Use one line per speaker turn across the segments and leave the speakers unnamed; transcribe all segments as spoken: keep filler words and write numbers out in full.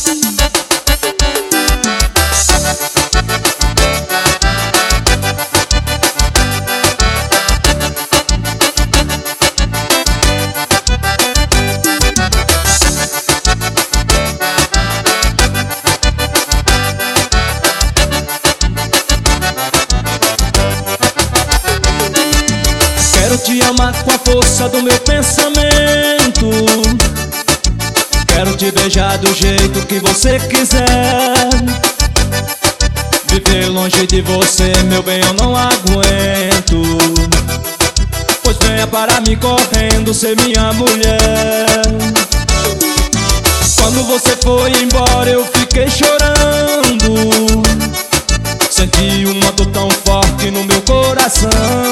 Quero te amar com a força do meu pensamento. Quero te beijar do jeito que você quiser. Viver longe de você, meu bem, eu não aguento. Pois venha para mim correndo ser minha mulher. Quando você foi embora eu fiquei chorando. Senti uma dor tão forte no meu coração.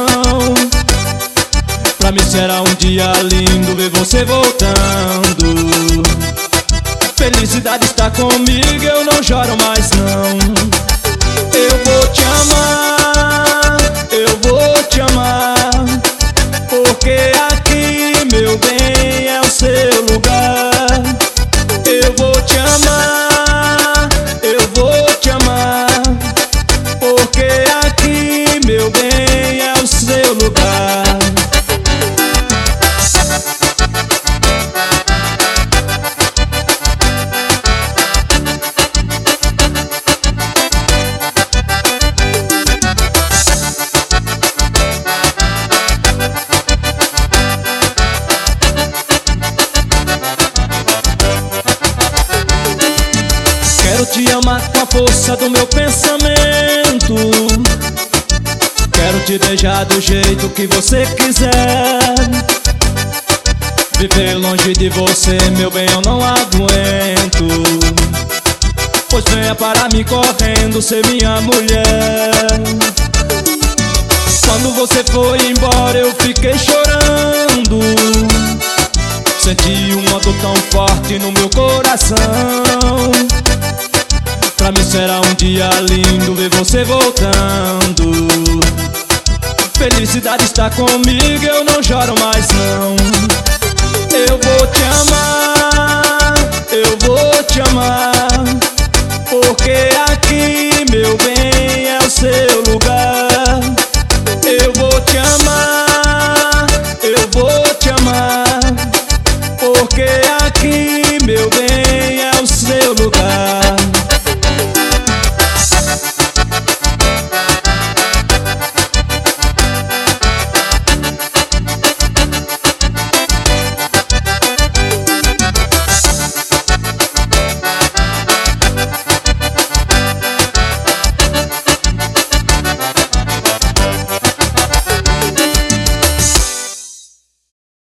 Pra mim será um dia lindo ver você voltando. Felicidade está comigo, eu não choro mais não. Eu vou te amar, eu vou te amar, porque aqui, meu bem, é o seu lugar. Eu vou te amar, eu vou te amar, porque aqui, meu bem, é o seu lugar. Quero te amar com a força do meu pensamento. Quero te beijar do jeito que você quiser. Viver longe de você, meu bem, eu não aguento. Pois venha para mim correndo ser minha mulher. Quando você foi embora eu fiquei chorando. Senti uma dor tão forte no meu coração. Pra mim será um dia lindo ver você voltando. Felicidade está comigo, eu não choro mais não. Eu vou te amar, eu vou te amar, porque aqui, meu bem, é o seu lugar. Eu vou te amar,